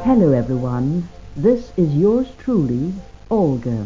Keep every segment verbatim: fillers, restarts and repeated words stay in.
Hello everyone, this is yours truly, Olga.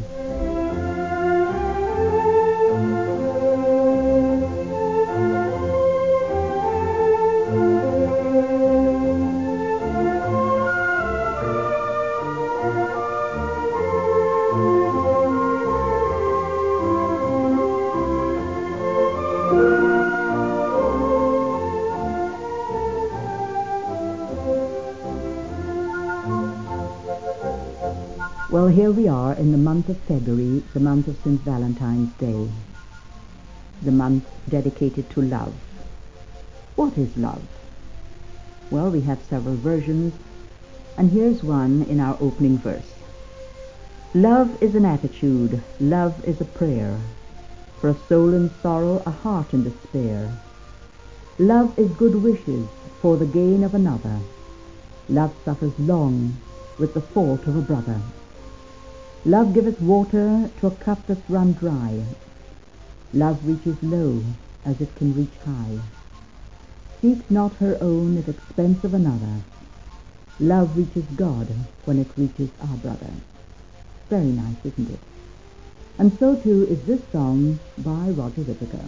Well, here we are in the month of February, the month of Saint Valentine's Day, the month dedicated to love. What is love? Well, we have several versions, and here's one in our opening verse. Love is an attitude, love is a prayer, for a soul in sorrow, a heart in despair. Love is good wishes for the gain of another. Love suffers long with the fault of a brother. Love giveth water to a cup that's run dry. Love reaches low as it can reach high. Seeks not her own at expense of another. Love reaches God when it reaches our brother. Very nice, isn't it? And so too is this song by Roger Whittaker.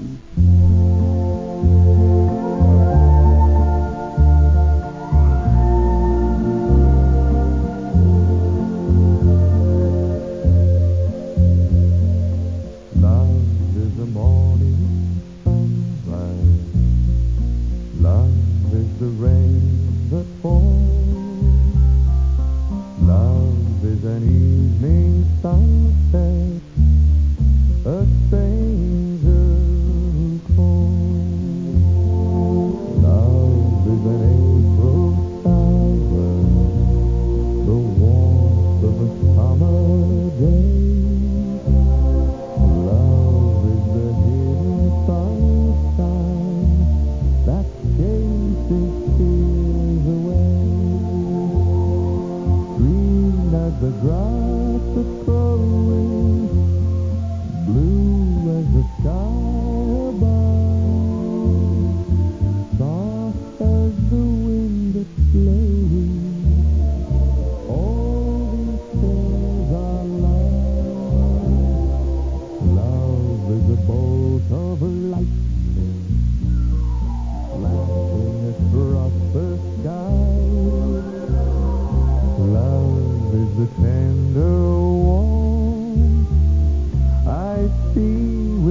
The grass is growing, blue as the sky above, soft as the wind that's blowing. All these things are love. Love is a bolt of light